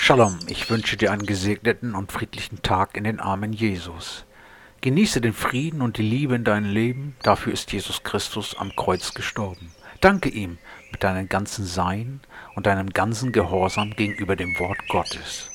Shalom, ich wünsche dir einen gesegneten und friedlichen Tag in den Armen Jesus. Genieße den Frieden und die Liebe in deinem Leben, dafür ist Jesus Christus am Kreuz gestorben. Danke ihm mit deinem ganzen Sein und deinem ganzen Gehorsam gegenüber dem Wort Gottes.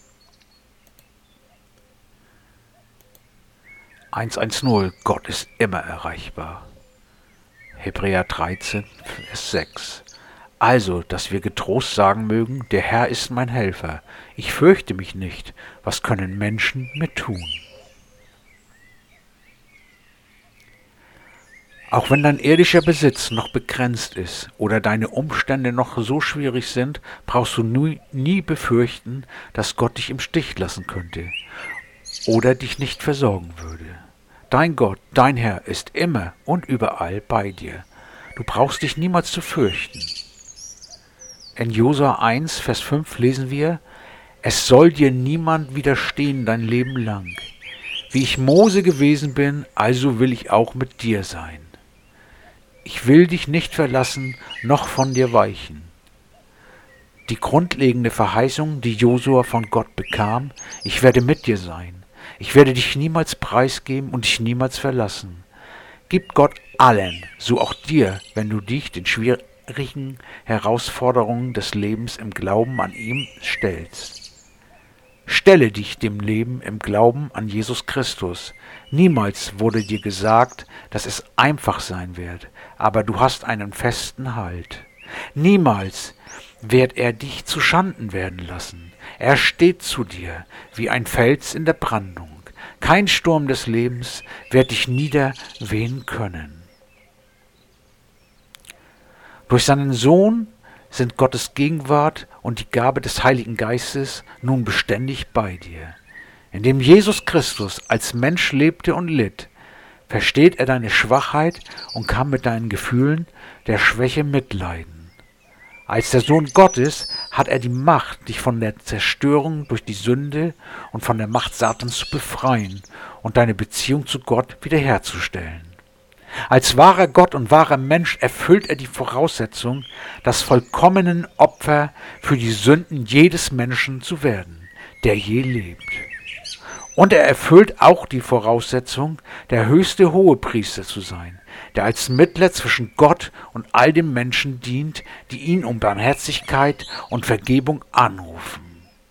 110, Gott ist immer erreichbar. Hebräer 13, Vers 6. Also, dass wir getrost sagen mögen, der Herr ist mein Helfer. Ich fürchte mich nicht. Was können Menschen mir tun? Auch wenn dein irdischer Besitz noch begrenzt ist oder deine Umstände noch so schwierig sind, brauchst du nie befürchten, dass Gott dich im Stich lassen könnte oder dich nicht versorgen würde. Dein Gott, dein Herr ist immer und überall bei dir. Du brauchst dich niemals zu fürchten. In Josua 1, Vers 5 lesen wir, es soll dir niemand widerstehen dein Leben lang. Wie ich Mose gewesen bin, also will ich auch mit dir sein. Ich will dich nicht verlassen, noch von dir weichen. Die grundlegende Verheißung, die Josua von Gott bekam, ich werde mit dir sein. Ich werde dich niemals preisgeben und dich niemals verlassen. Gib Gott allen, so auch dir, wenn du dich den schwierigen Herausforderungen des Lebens im Glauben an ihm stellst. Stelle dich dem Leben im Glauben an Jesus Christus. Niemals wurde dir gesagt, dass es einfach sein wird, aber du hast einen festen Halt. Niemals wird er dich zu Schanden werden lassen. Er steht zu dir wie ein Fels in der Brandung. Kein Sturm des Lebens wird dich niederwehen können. Durch seinen Sohn sind Gottes Gegenwart und die Gabe des Heiligen Geistes nun beständig bei dir. Indem Jesus Christus als Mensch lebte und litt, versteht er deine Schwachheit und kann mit deinen Gefühlen der Schwäche mitleiden. Als der Sohn Gottes hat er die Macht, dich von der Zerstörung durch die Sünde und von der Macht Satans zu befreien und deine Beziehung zu Gott wiederherzustellen. Als wahrer Gott und wahrer Mensch erfüllt er die Voraussetzung, das vollkommene Opfer für die Sünden jedes Menschen zu werden, der je lebt. Und er erfüllt auch die Voraussetzung, der höchste Hohepriester zu sein, der als Mittler zwischen Gott und all den Menschen dient, die ihn um Barmherzigkeit und Vergebung anrufen.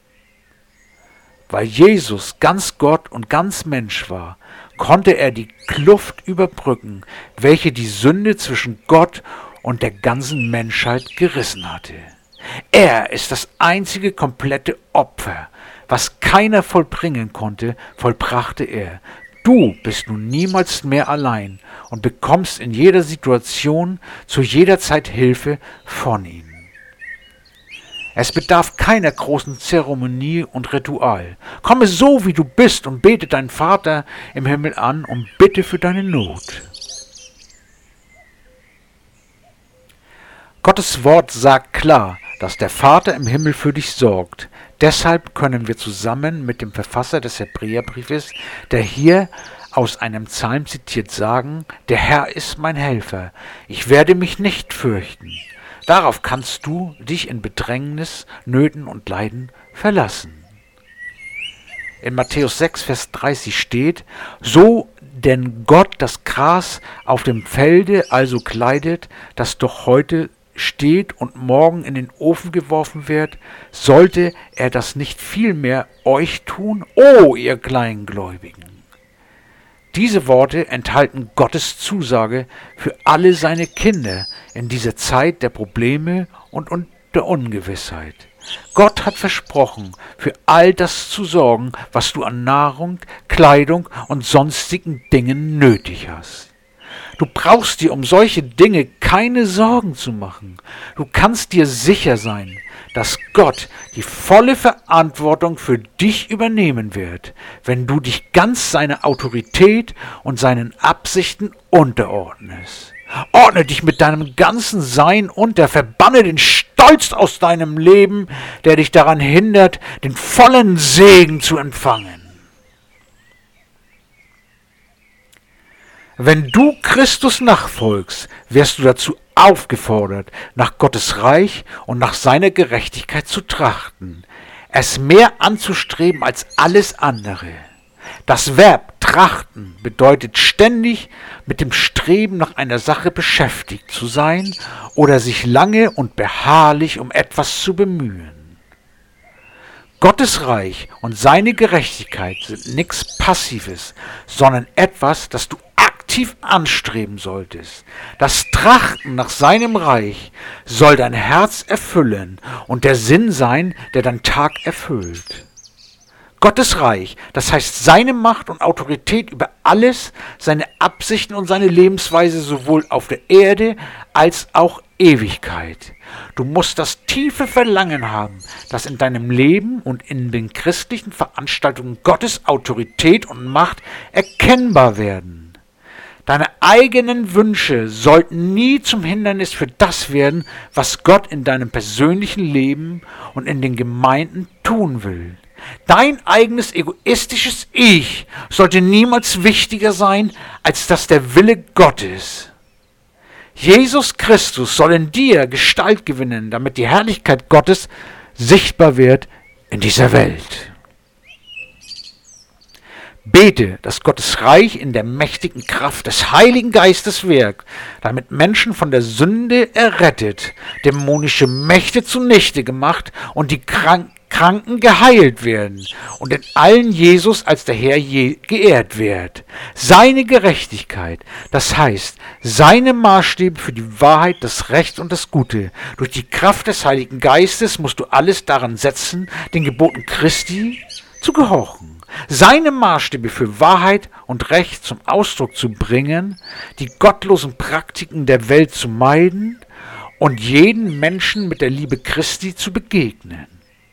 Weil Jesus ganz Gott und ganz Mensch war, konnte er die Kluft überbrücken, welche die Sünde zwischen Gott und der ganzen Menschheit gerissen hatte. Er ist das einzige komplette Opfer. Was keiner vollbringen konnte, vollbrachte er. Du bist nun niemals mehr allein und bekommst in jeder Situation zu jeder Zeit Hilfe von ihm. Es bedarf keiner großen Zeremonie und Ritual. Komme so, wie du bist und bete deinen Vater im Himmel an und bitte für deine Not. Gottes Wort sagt klar, dass der Vater im Himmel für dich sorgt. Deshalb können wir zusammen mit dem Verfasser des Hebräerbriefes, der hier aus einem Psalm zitiert, sagen, der Herr ist mein Helfer, ich werde mich nicht fürchten. Darauf kannst du dich in Bedrängnis, Nöten und Leiden verlassen. In Matthäus 6, Vers 30 steht, so denn Gott das Gras auf dem Felde also kleidet, das doch heute steht und morgen in den Ofen geworfen wird, sollte er das nicht vielmehr euch tun, o ihr Kleingläubigen. Diese Worte enthalten Gottes Zusage für alle seine Kinder in dieser Zeit der Probleme und der Ungewissheit. Gott hat versprochen, für all das zu sorgen, was du an Nahrung, Kleidung und sonstigen Dingen nötig hast. Du brauchst dir um solche Dinge keine Sorgen zu machen. Du kannst dir sicher sein, dass Gott die volle Verantwortung für dich übernehmen wird, wenn du dich ganz seiner Autorität und seinen Absichten unterordnest. Ordne dich mit deinem ganzen Sein unter, verbanne den Stolz aus deinem Leben, der dich daran hindert, den vollen Segen zu empfangen. Wenn du Christus nachfolgst, wirst du dazu aufgefordert, nach Gottes Reich und nach seiner Gerechtigkeit zu trachten. es mehr anzustreben als alles andere. Das Verb trachten bedeutet ständig mit dem Streben nach einer Sache beschäftigt zu sein oder sich lange und beharrlich um etwas zu bemühen. Gottes Reich und seine Gerechtigkeit sind nichts Passives, sondern etwas, das du aktiv anstreben solltest. Das Trachten nach seinem Reich soll dein Herz erfüllen und der Sinn sein, der dein Tag erfüllt. Gottes Reich, das heißt seine Macht und Autorität über alles, seine Absichten und seine Lebensweise sowohl auf der Erde als auch Ewigkeit. Du musst das tiefe Verlangen haben, dass in deinem Leben und in den christlichen Veranstaltungen Gottes Autorität und Macht erkennbar werden. Deine eigenen Wünsche sollten nie zum Hindernis für das werden, was Gott in deinem persönlichen Leben und in den Gemeinden tun will. Dein eigenes egoistisches Ich sollte niemals wichtiger sein als das der Wille Gottes. Jesus Christus soll in dir Gestalt gewinnen, damit die Herrlichkeit Gottes sichtbar wird in dieser Welt. Bete, dass Gottes Reich in der mächtigen Kraft des Heiligen Geistes wirkt, damit Menschen von der Sünde errettet, dämonische Mächte zunichte gemacht und die Kranken geheilt werden und in allen Jesus als der Herr geehrt wird. Seine Gerechtigkeit, das heißt, seine Maßstäbe für die Wahrheit, das Recht und das Gute. Durch die Kraft des Heiligen Geistes musst du alles daran setzen, den Geboten Christi zu gehorchen. Seine Maßstäbe für Wahrheit und Recht zum Ausdruck zu bringen, die gottlosen Praktiken der Welt zu meiden und jeden Menschen mit der Liebe Christi zu begegnen.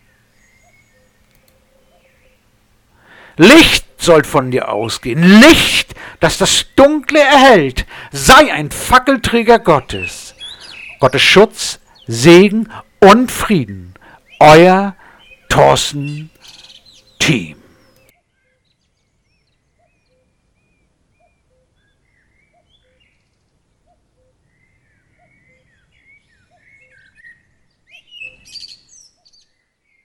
Licht soll von dir ausgehen, Licht, das das Dunkle erhellt. Sei ein Fackelträger Gottes. Gottes Schutz, Segen und Frieden. Euer Thorsten Thieme.